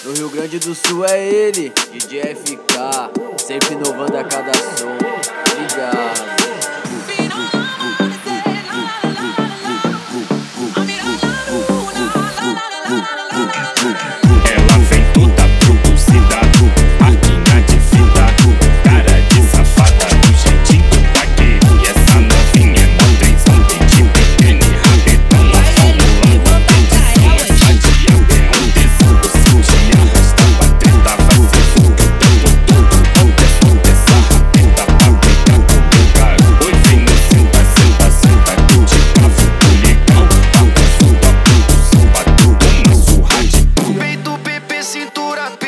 No Rio Grande do Sul é ele, DJ FK, sempre inovando a cada som. Ligado. Ela vem toda produzida, máquina de vida, cara de safada, do jeitinho daquele. Essa novinha é mandezão, de pequeno, rabetão, acumulando bendição. Adiando é um desando, cingiando, estando a trenda, vai ser fundo, dando tudo. Onde é samba, tenda, palpitando, meu garoto. Oi, vem no senta, senta, senta, tudo de bravo, do legal. Banda, samba, produção, batudo, manso, rádio. Peito PP, cintura P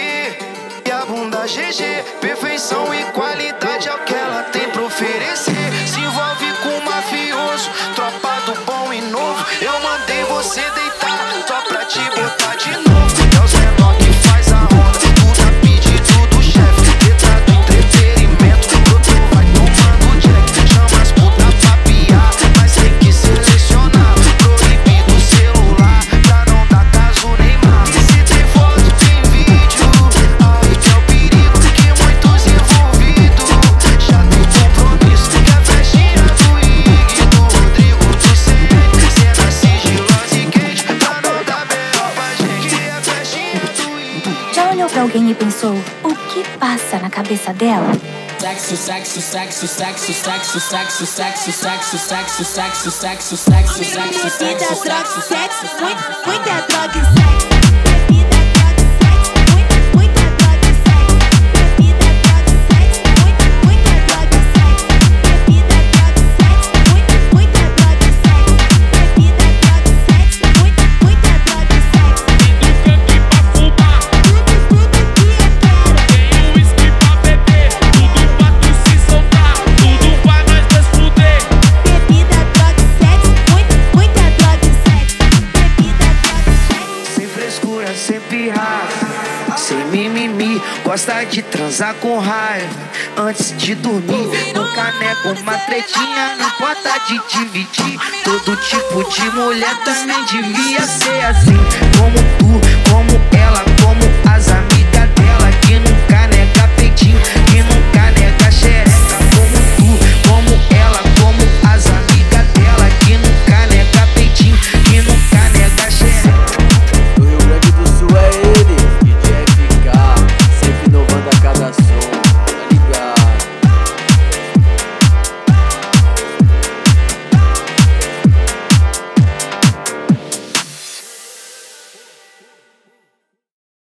e a bunda GG. Perfeição e qualidade é o que ela tem pra oferecer. Se envolve com mafioso, tropa do bom e novo. Eu mandei você deitar só pra te botar de novo. É os menor que faz a onda, tudo a pedido do chefe. Letra do entretenimento, outro vai tomando jack. Chama as putas pra piar, mas tem que selecionar. Proibido o celular, pra não dar caso nem mar. E se tem foto, tem vídeo, aí que é o perigo, que muitos envolvidos já tem compromisso. Que a festinha do Ig, do Rodrigo, do CN, cena sigilosa e quente, pra não dar B.O. pra gente. Que a festinha do Ig. Já olhou pra alguém e pensou o que passa na cabeça dela? Sexo, sexo, sexo, sexo, sexo, sexo, sexo, sexo, sexo, sexo, sexo, sexo, sexo, sexo, droga, sexo, muita droga e sexo. Bebida, droga e sexo. Muita droga e sexo. Bebida, droga e sexo. Muita droga e sexo. Bebida, droga e sexo. Muita droga e sexo. Bebida, droga e sexo. Muita droga e sexo. Tem um canto pra fumar, Tudo que eu quero. tem um whisky pra beber, tudo pra tu se soltar, tudo pra nós dois fuder. Bebida, droga e sexo. Muita droga e sexo. Bebida, droga e sexo. Sem frescura, sem pirraça, sem mimimi. Gosta de transar com raiva antes de dormir. No caneco, uma tretinha, não importa de dividir. Todo tipo de mulher também devia ser assim. Como tu, como